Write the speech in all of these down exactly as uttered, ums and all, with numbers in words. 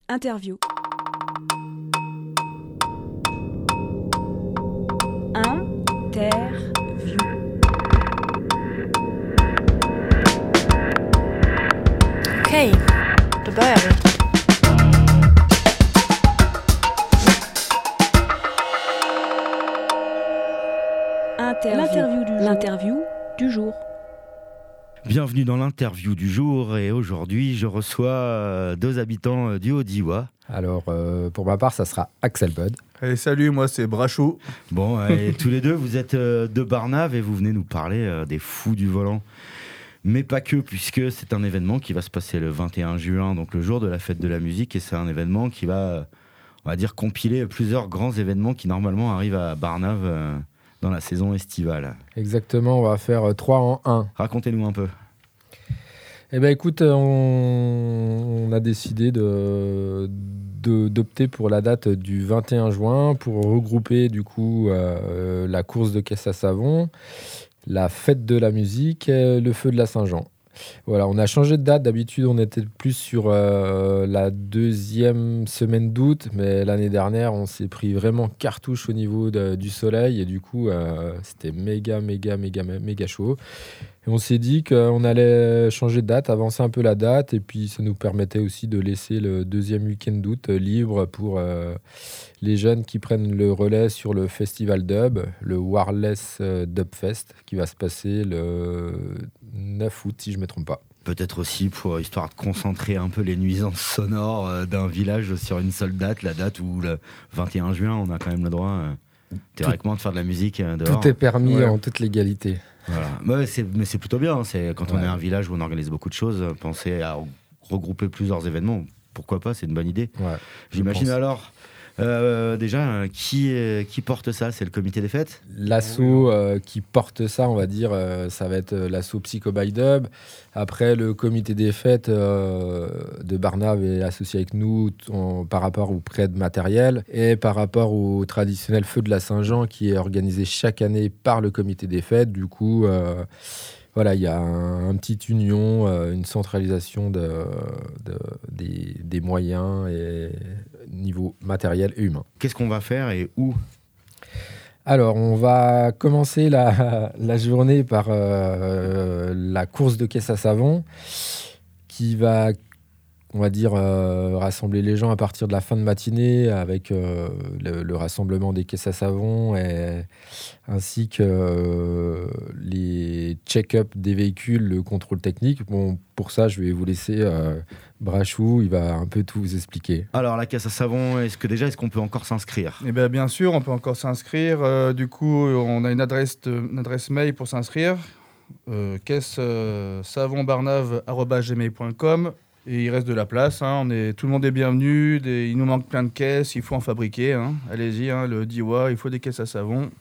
Interview. Interview. Okej, då börjar vi. Interview. L'interview du jour. L'interview du jour. Bienvenue dans l'interview du jour et aujourd'hui je reçois deux habitants du Haut-Diois. Alors euh, pour ma part ça sera Axel Bud. Hey, salut, moi c'est Brachou. Bon, et tous les deux vous êtes de Barnave et vous venez nous parler des fous du volant. Mais pas que, puisque c'est un événement qui va se passer le vingt et un juin, donc le jour de la fête de la musique, et c'est un événement qui va, on va dire, compiler plusieurs grands événements qui normalement arrivent à Barnave euh, dans la saison estivale. Exactement, on va faire trois en un. Racontez-nous un peu. Eh bien écoute, on, on a décidé de, de, d'opter pour la date du vingt et un juin pour regrouper du coup euh, la course de caisse à savon, la fête de la musique et le feu de la Saint-Jean. Voilà, on a changé de date. D'habitude, on était plus sur euh, la deuxième semaine d'août, mais l'année dernière, on s'est pris vraiment cartouche au niveau de, du soleil et du coup, euh, c'était méga, méga, méga, méga chaud. Et on s'est dit qu'on allait changer de date, avancer un peu la date, et puis ça nous permettait aussi de laisser le deuxième week-end d'août libre pour euh, les jeunes qui prennent le relais sur le festival dub, le Wireless Dub Fest, qui va se passer le neuf août, si je ne me trompe pas. Peut-être aussi pour histoire de concentrer un peu les nuisances sonores d'un village sur une seule date, la date où le vingt et un juin, on a quand même le droit euh, théoriquement de faire de la musique euh, dehors. Tout est permis Ouais. en toute légalité. Voilà. Ouais, c'est, mais c'est plutôt bien, hein. C'est, quand on Ouais. est un village où on organise beaucoup de choses, penser à regrouper plusieurs événements, pourquoi pas, c'est une bonne idée. Ouais, J'imagine pense. alors, euh, déjà, euh, qui, euh, qui porte ça? C'est le comité des fêtes? L'asso euh, qui porte ça, on va dire, euh, ça va être euh, l'asso Psycho by Dub. Après, le comité des fêtes euh, de Barnave est associé avec nous t- en- par rapport au prêt de matériel et par rapport au traditionnel feu de la Saint-Jean qui est organisé chaque année par le comité des fêtes. Du coup, euh, voilà, il y a un, un petit union, euh, une centralisation de, de- des, des moyens et niveau matériel et humain. Qu'est-ce qu'on va faire et où? Alors, on va commencer la, la journée par euh, la course de caisse à savon qui va, on va dire, euh, rassembler les gens à partir de la fin de matinée avec euh, le, le rassemblement des caisses à savon et, ainsi que euh, les check-up des véhicules, le contrôle technique. Bon, pour ça, je vais vous laisser euh, Brachou, il va un peu tout vous expliquer. Alors, la caisse à savon, est-ce que déjà, est-ce qu'on peut encore s'inscrire? Eh bien, bien sûr, on peut encore s'inscrire. Euh, du coup, on a une adresse, de- une adresse mail pour s'inscrire. Euh, caisse euh, savonbarnave arobase gmail point com. Et il reste de la place. Hein. On est, tout le monde est bienvenu. Des- il nous manque plein de caisses. Il faut en fabriquer. Hein. Allez-y, hein, le Diois, il faut des caisses à savon.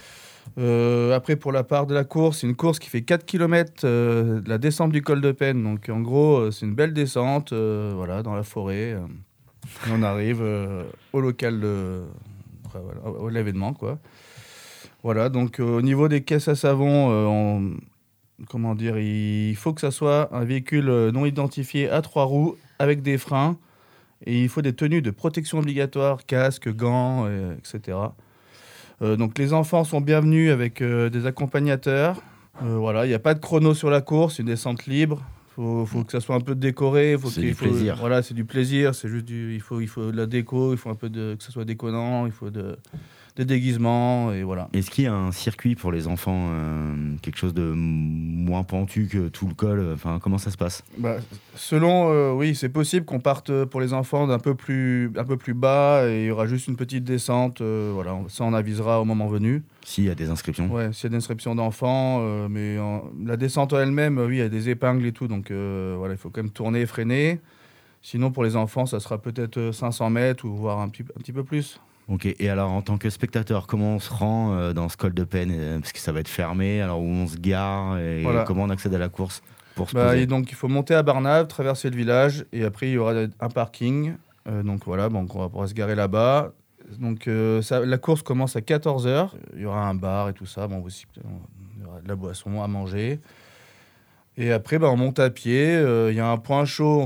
Euh, après, pour la part de la course, c'est une course qui fait quatre kilomètres euh, de la descente du col de Penne. Donc, en gros, euh, c'est une belle descente euh, voilà, dans la forêt. euh. Et on arrive euh, au local de... enfin, voilà, au- à l'événement, quoi. Voilà, donc euh, au niveau des caisses à savon, euh, on- comment dire, il faut que ça soit un véhicule euh, non identifié à trois roues avec des freins. Et il faut des tenues de protection obligatoires, casque, gants, euh, et cetera. Euh, donc les enfants sont bienvenus avec euh, des accompagnateurs. Euh, voilà, il n'y a pas de chrono sur la course, une descente libre. Il faut, faut que ça soit un peu décoré. Faut C'est qu'il du faut- plaisir. Voilà, c'est du plaisir. C'est juste du, il faut, il faut de la déco, il faut un peu de, que ça soit déconnant, il faut de, des déguisements et voilà. Est-ce qu'il y a un circuit pour les enfants, euh, quelque chose de m- moins pentu que tout le col? Enfin, comment ça se passe? Bah, selon, euh, oui, c'est possible qu'on parte euh, pour les enfants d'un peu plus, un peu plus bas et il y aura juste une petite descente. euh, voilà, ça on avisera au moment venu. S'il y a des inscriptions. Ouais, s'il y a des inscriptions d'enfants, euh, mais en- la descente en elle-même, euh, oui, il y a des épingles et tout, donc euh, voilà, il faut quand même tourner et freiner. Sinon, pour les enfants, ça sera peut-être euh, cinq cents mètres ou voire un petit, un petit peu plus. Ok, et alors en tant que spectateur, comment on se rend euh, dans ce col de Penne? euh, Parce que ça va être fermé, alors où on se gare et Voilà. comment on accède à la course pour se Bah, poser? et donc, il faut monter à Barnave, traverser le village, et après, il y aura un parking. Euh, donc voilà, donc on va pouvoir se garer là-bas. Donc euh, ça, la course commence à quatorze heures. Il y aura un bar et tout ça. Bon, aussi, il y aura de la boisson à manger. Et après, bah, on monte à pied. Il euh, y a un point chaud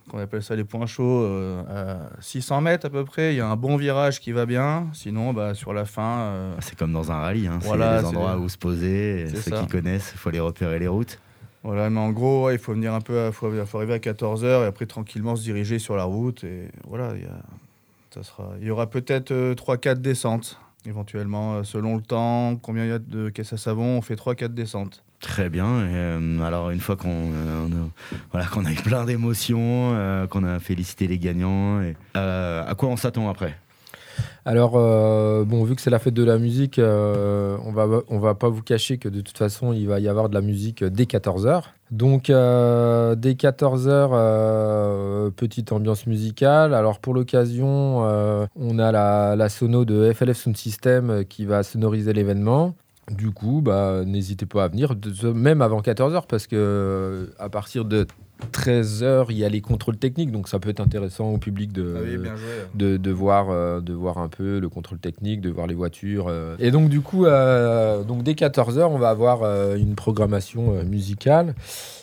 qu'on appelle ça les points chauds, euh, à six cents mètres à peu près. Il y a un bon virage qui va bien. Sinon, bah, sur la fin... Euh... C'est comme dans un rallye, hein. Voilà, c'est des endroits où se poser. C'est ceux ça. qui connaissent, il faut aller repérer les routes. Voilà, mais en gros, ouais, il faut venir un peu, il faut, faut arriver à quatorze heures et après tranquillement se diriger sur la route. Et voilà, il y a, ça sera, il y aura peut-être euh, trois quatre descentes, éventuellement, euh, selon le temps, combien il y a de caisses à savon, on fait trois quatre descentes. Très bien. Et, euh, alors, une fois qu'on, euh, on a, voilà, qu'on a eu plein d'émotions, euh, qu'on a félicité les gagnants, et, euh, à quoi on s'attend après ? Alors, euh, bon, vu que c'est la fête de la musique, euh, on va, on va pas vous cacher que de toute façon, il va y avoir de la musique dès quatorze heures. Donc, euh, dès quatorze heures, euh, petite ambiance musicale. Alors, pour l'occasion, euh, on a la, la sono de F L F Sound System qui va sonoriser l'événement. Du coup, bah, n'hésitez pas à venir, même avant quatorze heures, parce que à partir de treize heures, il y a les contrôles techniques, donc ça peut être intéressant au public de, Ah oui, bien joué. de, de, voir, euh, de voir un peu le contrôle technique, de voir les voitures. Euh. Et donc, du coup, euh, donc, dès quatorze heures, on va avoir euh, une programmation euh, musicale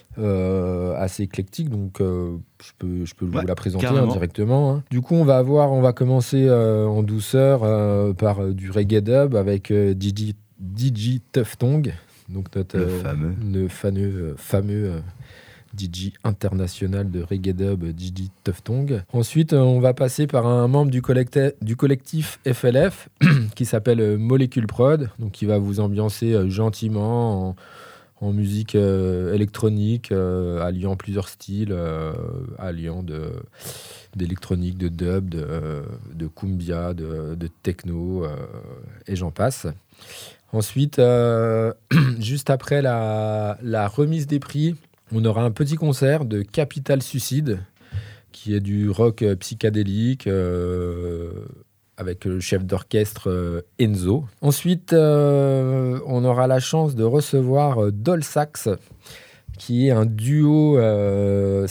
euh, assez éclectique, donc euh, je peux, je peux Ouais, vous la présenter hein, carrément. directement. Hein. Du coup, on va, avoir, on va commencer euh, en douceur euh, par euh, du reggae dub avec euh, Digi D J Tuftong, donc notre Le euh, fameux. le fameux, euh, fameux euh, D J international de reggae dub, D J Tuftong. Ensuite, euh, on va passer par un membre du, collecte- du collectif F L F qui s'appelle euh, Molecule Prod, donc qui va vous ambiancer euh, gentiment en, en musique euh, électronique, euh, alliant plusieurs styles, euh, alliant de d'électronique, de dub, de, euh, de cumbia, de, de techno, euh, et j'en passe. Ensuite, euh, juste après la, la remise des prix, on aura un petit concert de Capital Suicide, qui est du rock euh, psychédélique, euh, avec le chef d'orchestre euh, Enzo. Ensuite, euh, on aura la chance de recevoir euh, Dolsax, qui est un duo euh,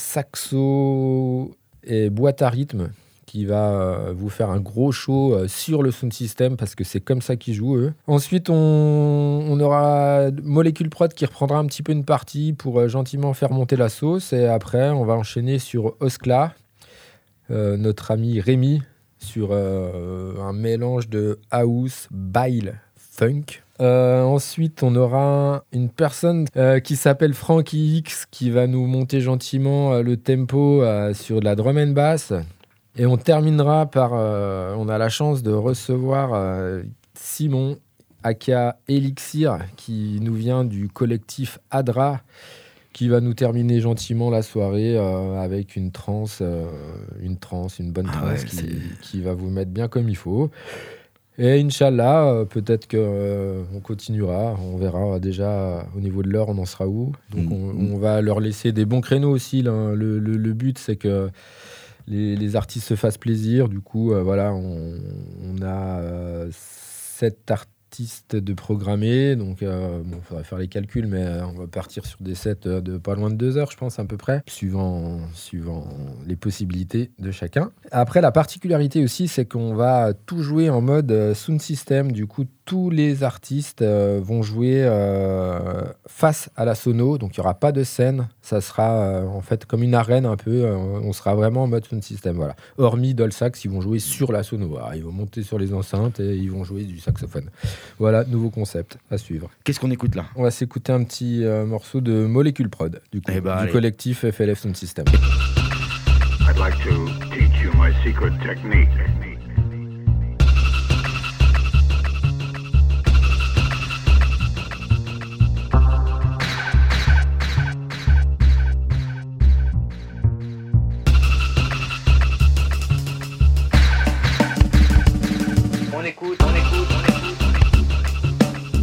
saxo et boîte à rythme, qui va euh, vous faire un gros show euh, sur le sound system, parce que c'est comme ça qu'ils jouent, eux. Ensuite, on, on aura Molecule Prod qui reprendra un petit peu une partie pour euh, gentiment faire monter la sauce. Et après, on va enchaîner sur Oskla, euh, notre ami Rémi, sur euh, un mélange de house, baile, funk. Euh, ensuite, on aura une personne euh, qui s'appelle Frankie X qui va nous monter gentiment euh, le tempo euh, sur de la drum and bass. Et on terminera par... Euh, on a la chance de recevoir euh, Simon, aka Elixir, qui nous vient du collectif Adra, qui va nous terminer gentiment la soirée euh, avec une trance, euh, une trance, une bonne Ah trance ouais, qui, c'est- qui va vous mettre bien comme il faut. Et Inch'Allah, euh, peut-être qu'on euh, on continuera, on verra déjà euh, au niveau de l'heure, on en sera où. Donc Mm. on, on va leur laisser des bons créneaux aussi. Là. Le, le, le but, c'est que les, les artistes se fassent plaisir. Du coup, euh, voilà, on, on a euh, sept artistes de programmés. Donc, euh, bon, il faudrait faire les calculs, mais euh, on va partir sur des sets euh, de pas loin de deux heures, je pense, à peu près, suivant, suivant les possibilités de chacun. Après, la particularité aussi, c'est qu'on va tout jouer en mode euh, sound system. Du coup, tous les artistes euh, vont jouer euh, face à la sono, donc il n'y aura pas de scène. Ça sera euh, en fait comme une arène un peu. Euh, on sera vraiment en mode sound system. Voilà. Hormis Dolsax, ils vont jouer sur la sono. Alors, ils vont monter sur les enceintes et ils vont jouer du saxophone. Voilà, nouveau concept à suivre. Qu'est-ce qu'on écoute là ? On va s'écouter un petit euh, morceau de Molecule Prod, du, coup, Eh ben, du allez. collectif F L F Sound System. I'd like to teach you my secret technique. On écoute, on écoute, on écoute, on écoute.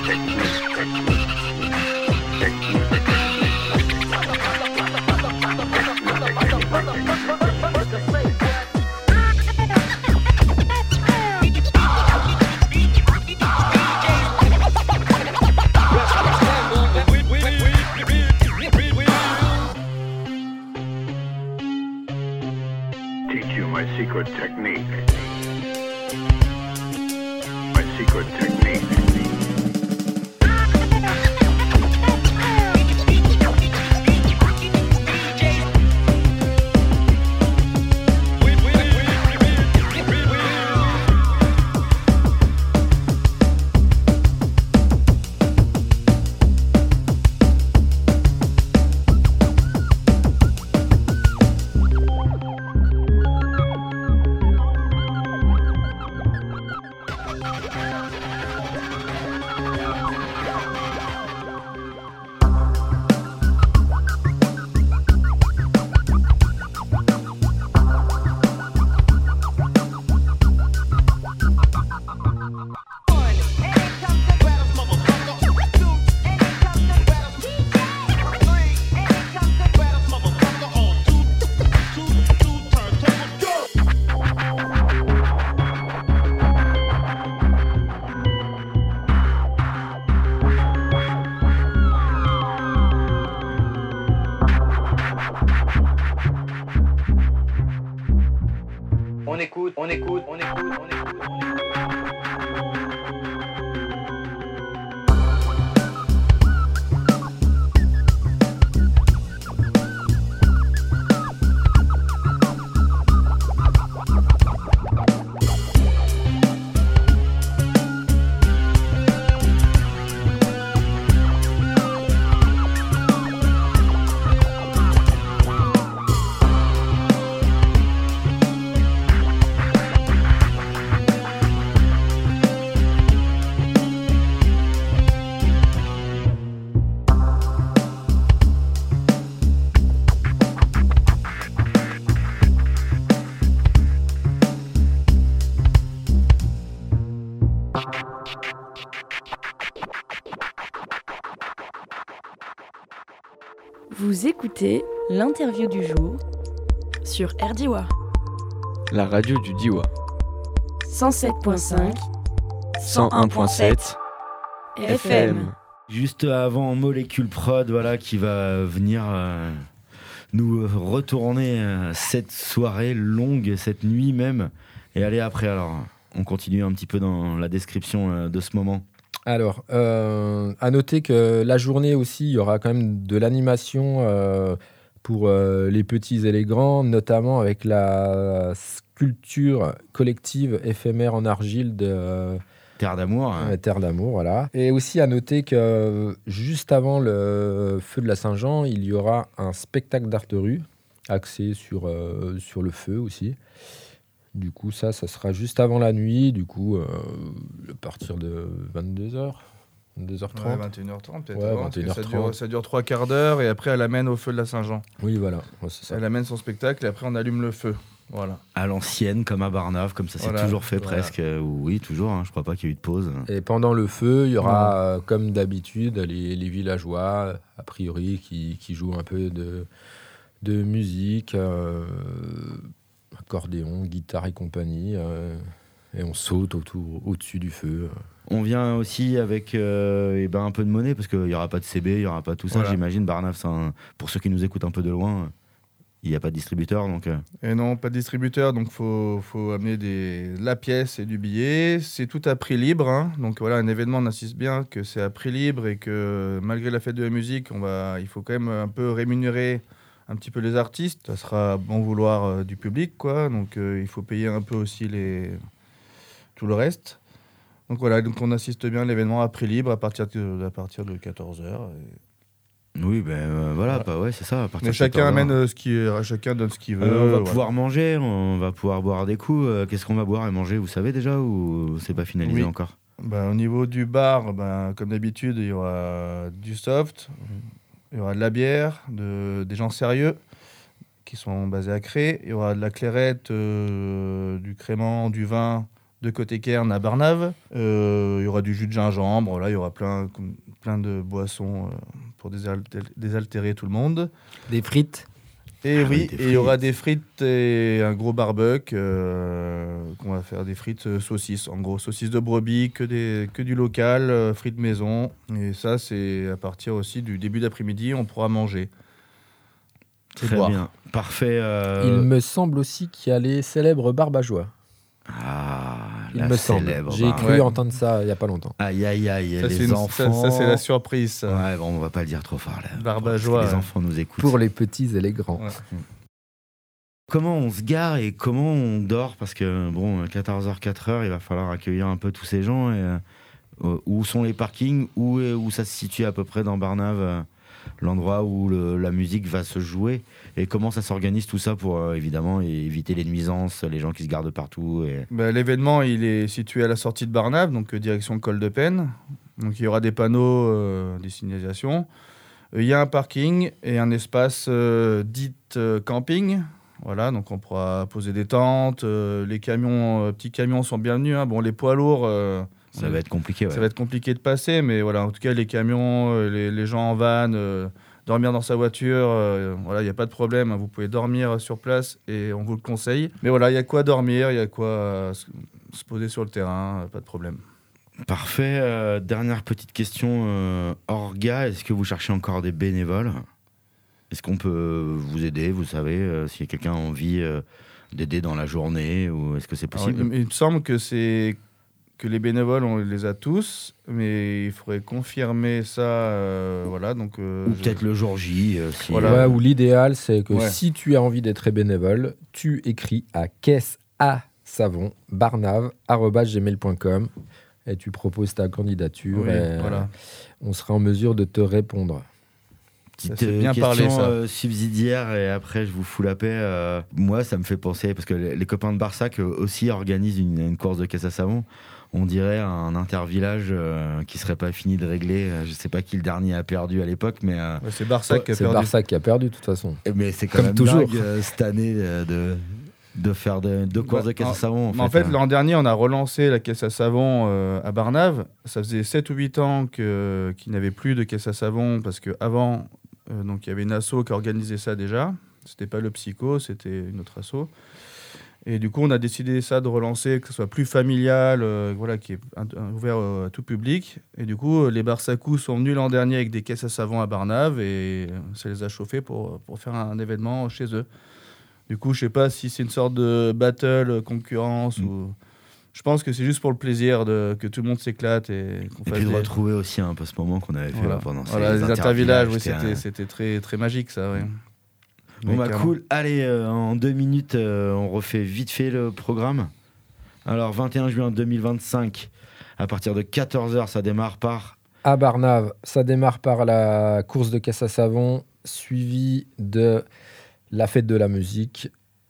Teach you my secret technique. My secret technique. On écoute, on écoute, on écoute, on écoute, on écoute. Vous écoutez l'interview du jour sur R D I W A. La radio du Diwa. cent sept virgule cinq, cent un virgule sept F M. Juste avant Molécule Prod, voilà, qui va venir euh, nous retourner euh, cette soirée longue, cette nuit même. Et allez, après, alors, on continue un petit peu dans la description euh, de ce moment. Alors, euh, à noter que la journée aussi, il y aura quand même de l'animation euh, pour euh, les petits et les grands, notamment avec la sculpture collective éphémère en argile de euh, Terre d'amour. Hein. euh, Terre d'amour, voilà. Et aussi à noter que juste avant le feu de la Saint-Jean, il y aura un spectacle d'art de rue axé sur, euh, sur le feu aussi. Du coup, ça, ça sera juste avant la nuit, du coup, euh, à partir de vingt-deux heures, vingt-deux heures trente. Ouais, vingt et une heures trente peut-être. Ouais, avant, parce que vingt et une heures ça, trente. dure, ça dure trois quarts d'heure et après elle amène au feu de la Saint-Jean. Oui, voilà, ouais, c'est ça. Elle amène son spectacle et après on allume le feu. Voilà. À l'ancienne, comme à Barnave, comme ça s'est Voilà. toujours fait Voilà. presque. Euh, oui, toujours, hein, je crois pas qu'il y ait eu de pause. Et pendant le feu, il y aura, euh, comme d'habitude, les, les villageois, a priori, qui, qui jouent un peu de, de musique, euh, accordéon, guitare et compagnie. Euh, et on saute autour, au-dessus du feu. On vient aussi avec euh, eh ben, un peu de monnaie, parce qu'il n'y aura pas de C B, il n'y aura pas tout ça, Voilà. j'imagine. Barnave, c'est un- pour ceux qui nous écoutent un peu de loin, il n'y a pas de distributeur, donc... euh, Et non, pas de distributeur, donc faut, faut amener des, de la pièce et du billet. C'est tout à prix libre, hein. Donc voilà, un événement, on insiste bien que c'est à prix libre et que malgré la fête de la musique, on va, il faut quand même un peu rémunérer un petit peu les artistes. Ça sera à bon vouloir euh, du public, quoi. Donc euh, il faut payer un peu aussi les... tout le reste. Donc voilà, donc on assiste bien à l'événement à prix libre à partir de, à partir de quatorze heures. Et... Oui, ben euh, voilà, Voilà. bah ouais, c'est ça. À partir Mais de chacun quatorze heures. amène euh, ce qui, euh, chacun donne ce qu'il veut. Euh, on va voilà. pouvoir manger, on va pouvoir boire des coups. Euh, Qu'est-ce qu'on va boire et manger, vous savez déjà, ou c'est pas finalisé Oui. encore? Ben, au niveau du bar, ben, comme d'habitude, il y aura du soft, il y aura de la bière, de, des gens sérieux qui sont basés à Cré, il y aura de la clairette, euh, du crément, du vin, de côté Cairn à Barnave. Euh, il y aura du jus de gingembre, là, il y aura plein, plein de boissons euh, pour désaltérer, désaltérer tout le monde. Des frites. Et Ah, oui, des et il y aura des frites et un gros barbecue euh, qu'on va faire des frites euh, saucisses. En gros, saucisses de brebis, que, des, que du local, euh, frites maison. Et ça, c'est à partir aussi du début d'après-midi, on pourra manger. Et Très boire. bien. Parfait. euh, Il me semble aussi qu'il y a les célèbres barbajois. Ah, Il la me semble. célèbre J'ai bar- cru Ouais. entendre ça il n'y a pas longtemps. Aïe, aïe, aïe. Ça, les c'est une- enfants. ça, ça, c'est la surprise. Ça. Ouais, bon, on va pas le dire trop fort là. Barbajois, Parce que les ouais. enfants nous écoutent. Pour les petits et les grands. Ouais. Comment on se gare et comment on dort? Parce que, bon, quatorze heures, quatre heures, il va falloir accueillir un peu tous ces gens. Et, euh, où sont les parkings? Où, où ça se situe à peu près dans Barnave, euh, l'endroit où le- la musique va se jouer? Et comment ça s'organise tout ça pour, euh, évidemment, éviter les nuisances, les gens qui se gardent partout et... Bah, l'événement, il est situé à la sortie de Barnave, donc euh, direction Col de Penne. Donc il y aura des panneaux, euh, des signalisations. Euh, Il y a un parking et un espace euh, dit euh, camping. Voilà, donc on pourra poser des tentes. euh, les camions, euh, petits camions sont bienvenus. Hein. Bon, les poids lourds, euh, Ça va être compliqué, ouais. ça va être compliqué de passer, mais voilà, en tout cas, les camions, euh, les, les gens en van, euh, dormir dans sa voiture, euh, voilà, il n'y a pas de problème. Hein. Vous pouvez dormir sur place et on vous le conseille. Mais voilà, il y a quoi dormir, il y a quoi euh, se, se poser sur le terrain, euh, pas de problème. Parfait. Euh, dernière petite question. Euh, Orga, est-ce que vous cherchez encore des bénévoles? Est-ce qu'on peut vous aider? Vous savez, euh, si quelqu'un a envie euh, d'aider dans la journée, ou est-ce que c'est Alors, possible? il, il me semble que c'est que les bénévoles, on les a tous, mais il faudrait confirmer ça. euh, voilà, donc. euh, Ou je- peut-être le jour J. euh, si, Voilà. euh, Ouais, ou l'idéal, c'est que Ouais. si tu as envie d'être bénévole, tu écris à caisse à savon barnave arobase gmail point com et tu proposes ta candidature. Oui, et voilà. on sera en mesure de te répondre. Petite Ça, c'est euh, bien question parlé, ça. euh, subsidiaire, et après je vous fous la paix. euh, moi, ça me fait penser, parce que les, les copains de Barsac euh, aussi organisent une, une course de caisse à savon. On dirait un intervillage euh, qui serait pas fini de régler. Euh, Je sais pas qui le dernier a perdu à l'époque, mais, euh, Ouais, c'est Barsac qui a C'est perdu. Barça qui a perdu, de toute façon. mais c'est quand Comme même toujours. dingue euh, cette année euh, de, de faire de, de courses Bah, de caisse à en- savon. En Mais En fait, fait, hein. l'an dernier, on a relancé la caisse à savon euh, à Barnave. Ça faisait sept ou huit ans que, qu'il n'y avait plus de caisse à savon parce qu'avant, euh, donc il y avait une asso qui organisait ça déjà. C'était pas le Psycho, c'était une autre asso. Et du coup, on a décidé ça de relancer, que ce soit plus familial, euh, voilà, qui est un- un- ouvert euh, à tout public. Et du coup, euh, les Barsacous sont venus l'an dernier avec des caisses à savon à Barnave et euh, ça les a chauffés pour, pour faire un événement chez eux. Du coup, je sais pas si c'est une sorte de battle, euh, concurrence Mm. ou. Je pense que c'est juste pour le plaisir de, que tout le monde s'éclate et qu'on Et fasse puis de des- retrouver aussi un peu ce moment qu'on avait fait Voilà, là, pendant voilà, ces les intervillages, oui, c'était c'était, un- c'était très, très magique ça, ouais. Bon Ouais, bah clairement. cool, allez, euh, en deux minutes, euh, on refait vite fait le programme. Alors vingt et un juin deux mille vingt-cinq, à partir de quatorze heures, ça démarre par... À Barnave, ça démarre par la course de caisse à savon, suivi de la fête de la musique,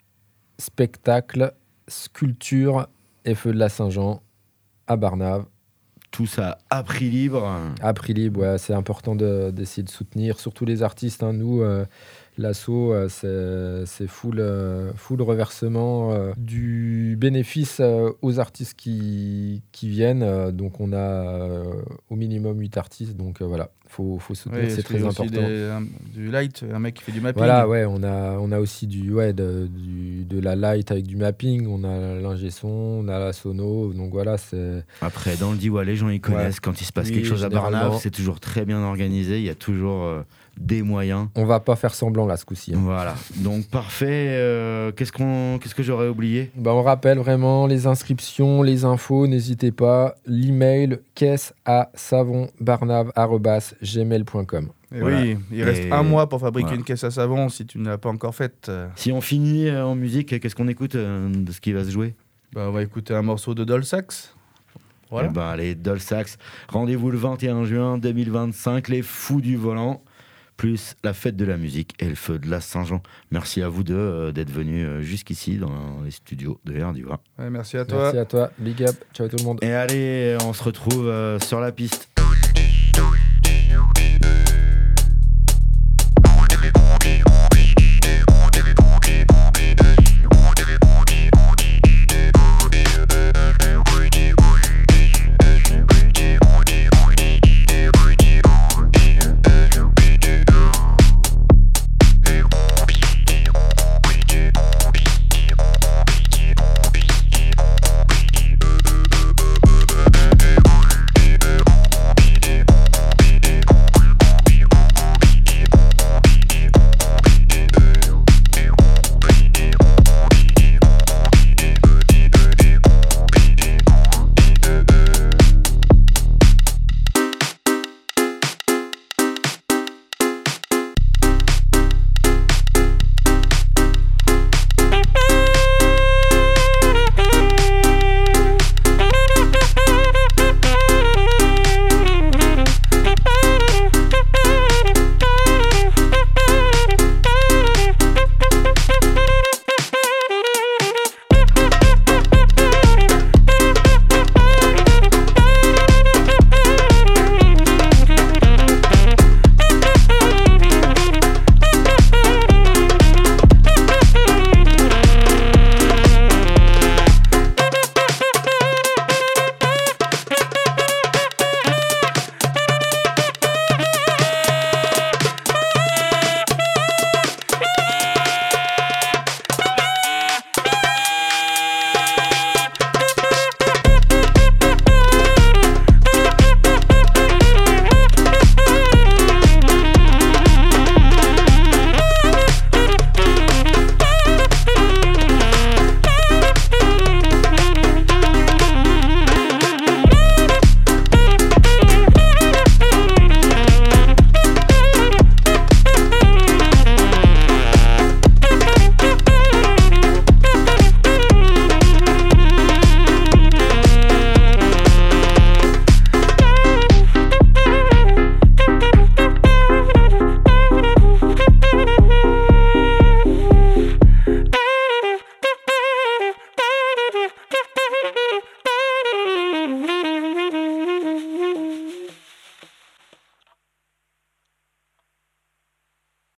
spectacle, sculpture et feu de la Saint-Jean à Barnave. Tout ça à prix libre. À prix libre, ouais, c'est important de- d'essayer de soutenir, surtout les artistes. Hein. Nous, euh, l'asso, euh, c'est c'est full, euh, full reversement euh, du bénéfice euh, aux artistes qui, qui viennent. Euh, donc, on a euh, au minimum huit artistes. Donc, euh, voilà, il faut, faut soutenir, Ouais, c'est parce qu'il y très a aussi important. des- un- du light, un mec qui fait du mapping. Voilà, ouais, on a, on a aussi du, ouais, de, du, de la light avec du mapping, on a l'ingé son, on a la sono. Donc, voilà, c'est. Après, dans le Diwa, les gens ils connaissent. Quand il se passe Oui, quelque chose à Barnave, généralement. c'est toujours très bien organisé. Il y a toujours euh, des moyens. On va pas faire semblant là ce coup-ci. hein. Voilà. Donc parfait. Euh, qu'est-ce qu'on, qu'est-ce que j'aurais oublié? Bah, on rappelle vraiment les inscriptions, les infos, n'hésitez pas. L'email caisse à savon barnave arobase gmail point com. Et Voilà. oui, il reste Et- un mois pour fabriquer voilà. une caisse à savon si tu ne l'as pas encore faite. euh, Si on finit euh, en musique, qu'est-ce qu'on écoute euh, de ce qui va se jouer? Bah, on va écouter un morceau de Dolsax. Voilà. Eh ben, allez, Dolsax. Rendez-vous le vingt et un juin deux mille vingt-cinq, les fous du volant, plus la fête de la musique et le feu de la Saint-Jean. Merci à vous deux euh, d'être venus euh, jusqu'ici dans les studios de R du Rhin. Ouais, merci à toi. Merci à toi, big up, ciao tout le monde. Et allez, on se retrouve euh, sur la piste.